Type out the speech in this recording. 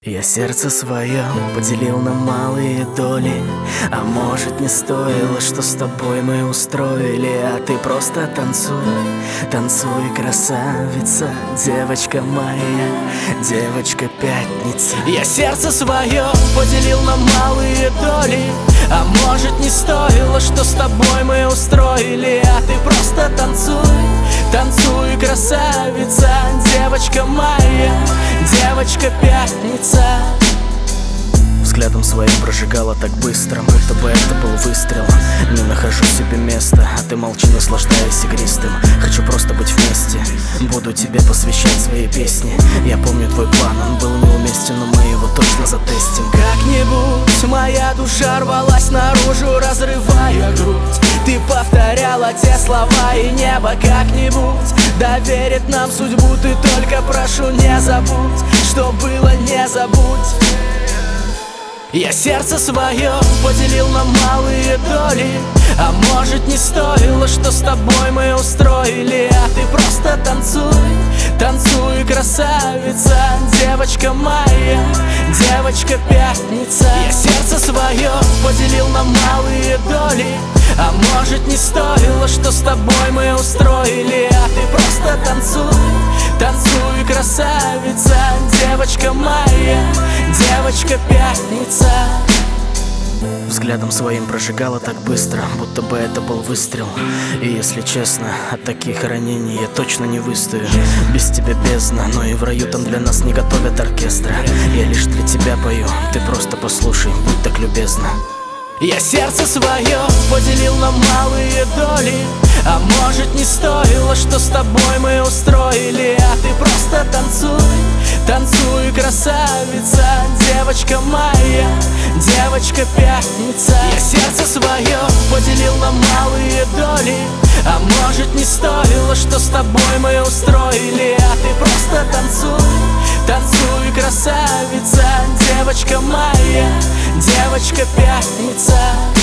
Я сердце свое поделил на малые доли. А может, не стоило, что с тобой мы устроили. А ты просто танцуй, танцуй, красавица, девочка моя, девочка пятница. Я сердце свое поделил на малые доли. А может, не стоило, что с тобой мы устроили. А ты просто танцуй, танцуй, красавица, девочка моя, девочка пятница. Взглядом своим прожигала так быстро, будто бы это был выстрел. Не нахожу себе места, а ты молчи, наслаждаясь игристым. Хочу просто быть вместе, буду тебе посвящать свои песни. Я помню твой план, он был неуместен, но мы его точно затестим. Как-нибудь моя душа рвалась наружу, разрывая грудь. Ты повторяла те слова, и небо как-нибудь доверит нам судьбу. Ты только прошу, не забудь, что было, не забудь. Я сердце свое поделил на малые доли. А может, не стоило, что с тобой мы устроили. А ты просто танцуй, танцуй, красавица, девочка моя, девочка пятница. Я сердце свое поделил на малые доли. А может, не стоило, что с тобой мы устроили. А ты просто танцуй, танцуй, красавица, девочка моя, девочка пятница. Взглядом своим прожигала так быстро, будто бы это был выстрел. И если честно, от таких ранений я точно не выстою. Без тебя бездна, но и в раю там для нас не готовят оркестра. Я лишь для тебя пою, ты просто послушай, будь так любезна. Я сердце свое поделил на малые доли. А может, не стоило, что с тобой мы устроили. А ты просто танцуй, танцуй, красавица, девочка моя, девочка пятница. Я сердце свое поделил на малые доли. А может, не стоило, что с тобой мы устроили. А ты просто танцуй, танцуй, красавица, девочка моя, девочка пятница.